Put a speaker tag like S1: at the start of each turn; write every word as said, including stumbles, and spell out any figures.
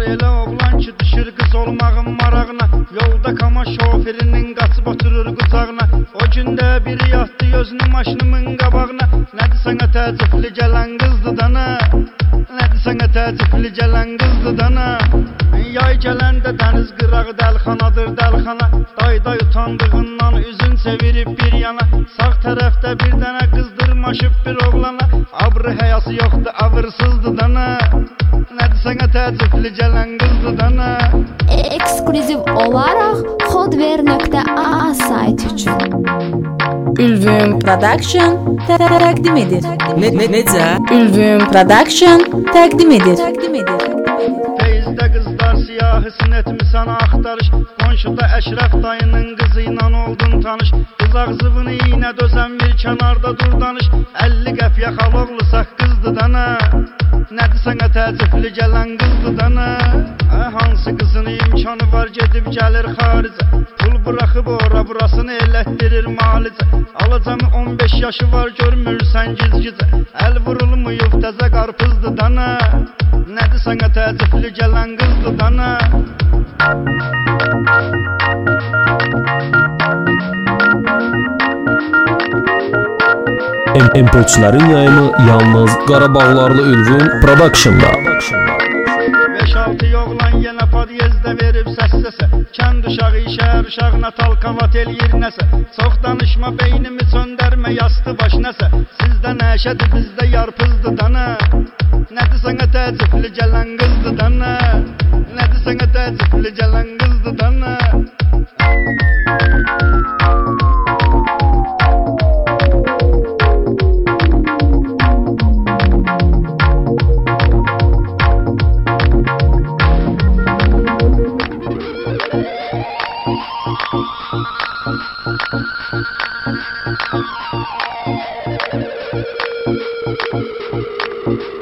S1: elə oğlan ki düşür qız olmağın marağına. Yolda kama şoförünün qaçıb oturur qucağına. O gündə biri yatdı gözünü maşınımın qabağına. Nədir sənə təəccüblü gələn qızdı dana? Nədir sənə təəccüblü gələn qızdı dana? Yay gələndə dəniz qırağı dəlxanadır dəlxana. Day-day utandığından üzün çevirib bir yana. Sağ tərəfdə bir dənə qızdırmaşıb bir oğlana. Abrı həyası yoxdur, avırsızdı dana. Nədir sənə təəccüblü gələn qızdı dana?
S2: Ekskluziv olaraq Hodver nöqtə a sayt üçün
S3: Ülvüm Production təqdim edir.
S4: Ne, ne, necə?
S3: Ülvüm Production təqdim edir.
S1: Teyzdə qızlar siyahısın etmisən axtarış. Qonşuda Əşrəf dayının qızı ilə oldun tanış. Qız ağzıvını iynə dözən bir kənarda dur danış. əlli qəpiyə xaloğlu saqqızdı dana. Nədir sənə təəccüblü gələn qızdı dana? Ə, hansı qızın imkanı var gedib gəlir xaricə. Pul buraxıb ora burasını elətdirir malicə. Alacamı on beş yaşı var görmürsən giz-gizə. Əl vurulmuyub təzə qarpızdı dana. Nədir sənə təəccüblü gələn qızdı dana?
S5: M P üçlərin yayımı yalnız Qarabağlarlı Ülvüm Production'da.
S1: beş altı yoğlan yenə podyezdə verib səs-səsə. Kənd uşağı, şəhər uşağına talkavat eləyir nəsə. Çox danışma beynimi çöndərmə yastı baş nəsə. Sizdə nəşədir bizdə yarpızdı dana. Nədir sənə təəccüblü gələn qızdı dana? Nədir sənə təəccüblü gələn qızdı dana? Thank you.